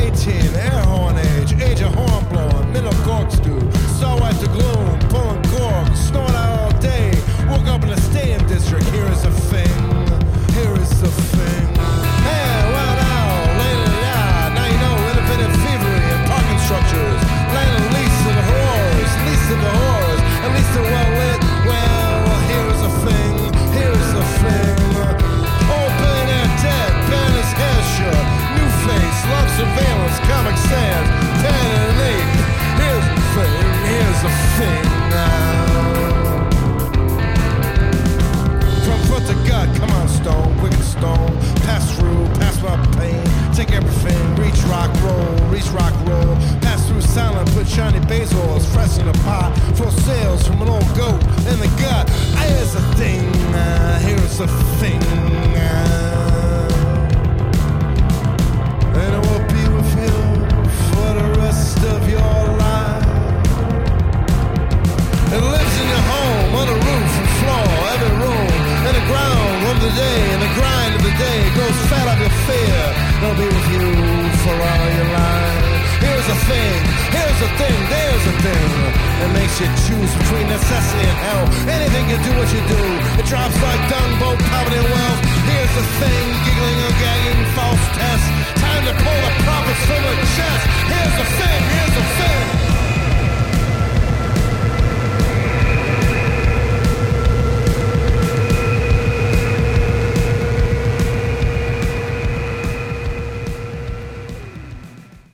18, air horn age of horn blowing, middle corkscrew, saw white to gloom, pulling cork, snoring out all day, woke up in the stadium district, here is a thing, here is the thing. Hey, well now, lately, yeah, now you know, independent thievery and parking structures, land lease to the whores, at least they're well lit, well, here is a thing, here is the thing. Old billionaire dead, ban his hair short, new face, love surveillance, Comic Sans, 10 and 8. Here's the thing, here's the thing now. From foot to gut, come on, stone, quick and stone, pass through, pass my pain, take everything, reach rock, roll, pass through silent, put shiny bezels, fresh in the pot, full sales from an old goat in the gut. Here's the thing, here's the thing. And I will be with you for the rest of your life. It lives in your home, on the roof and floor, every room, in the ground of the day, in the grind of the day, grows fat of your fear. It'll be with you for all your life. Here's a thing, here's a thing, there's a thing. It makes you choose between necessity and hell. Anything can do what you do. It drops like dung, both poverty and wealth. Here's the thing, giggling or gagging, false test. Time to pull the prophets